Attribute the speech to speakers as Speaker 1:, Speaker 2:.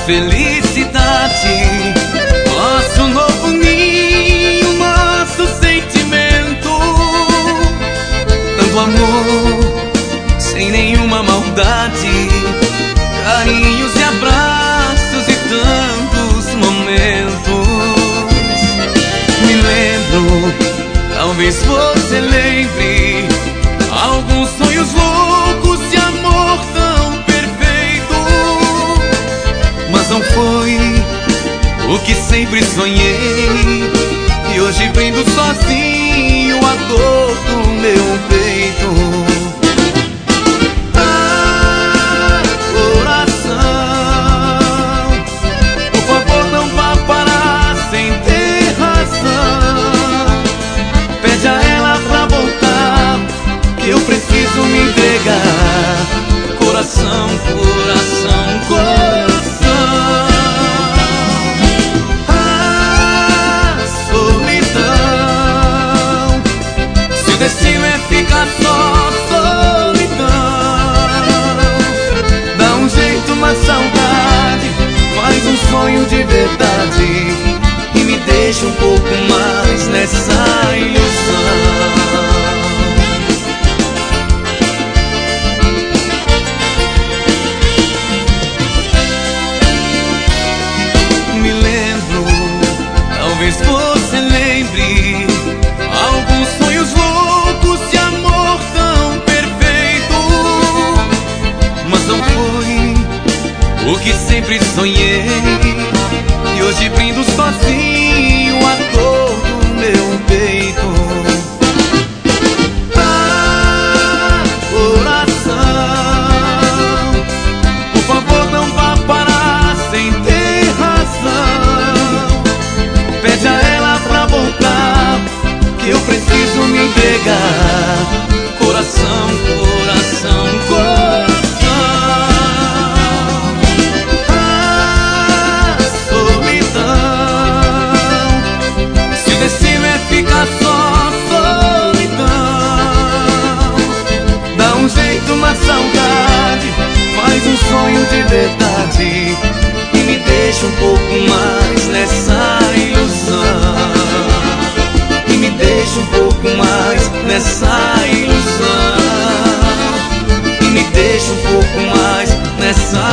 Speaker 1: felicidade, nosso novo ninho, nosso sentimento. Tanto amor, sem nenhuma maldade, carinhos e abraços e tantos momentos. Me lembro, talvez você lembre, alguns sonhos loucos de amor tão perfeito, mas não foi o que sempre sonhei. E hoje brindo sozinho a dor do meu peito. Eu preciso me entregar, coração, coração, coração. Ah, solidão, se o destino é ficar só, solidão, dá um jeito na saudade, faz um sonho de verdade e me deixa um pouco mais nessa ilusão. Talvez você lembre, alguns sonhos loucos de amor tão perfeito, mas não foi o que sempre sonhei. E hoje brindo sozinho a dor do meu peito. Ah, coração, por favor não vá parar sem ter razão. Pede a ela pra voltar, que eu preciso me entregar, coração, coração, coração. Ah, solidão, se o destino é ficar só, solidão, dá um jeito na saudade, faz um sonho de verdade e me deixa um pouco mais nessa ilusão. E me deixa um pouco mais nessa ilusão. E me deixa um pouco mais nessa